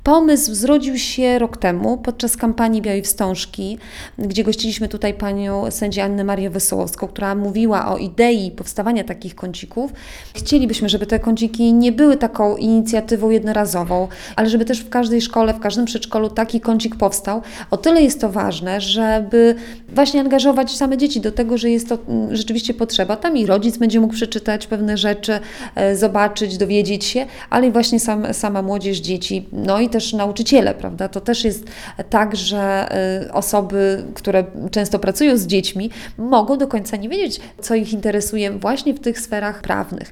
Pomysł zrodził się rok temu podczas kampanii Białej Wstążki, gdzie gościliśmy tutaj panią sędzię Annę Marię Wesołowską, która mówiła o idei powstawania takich kącików. Chcielibyśmy, żeby te kąciki nie były taką inicjatywą jednorazową, ale żeby też w każdej szkole, w każdym przedszkolu taki kącik powstał. O tyle jest to ważne, żeby właśnie angażować same dzieci do tego, że jest to rzeczywiście potrzeba. Tam i rodzic będzie mógł przeczytać pewne rzeczy, zobaczyć, dowiedzieć się, ale i właśnie sama młodzież, dzieci, no i też nauczyciele, prawda? To też jest tak, że osoby, które często pracują z dziećmi, mogą do końca nie wiedzieć, co ich interesuje właśnie w tych sferach prawnych.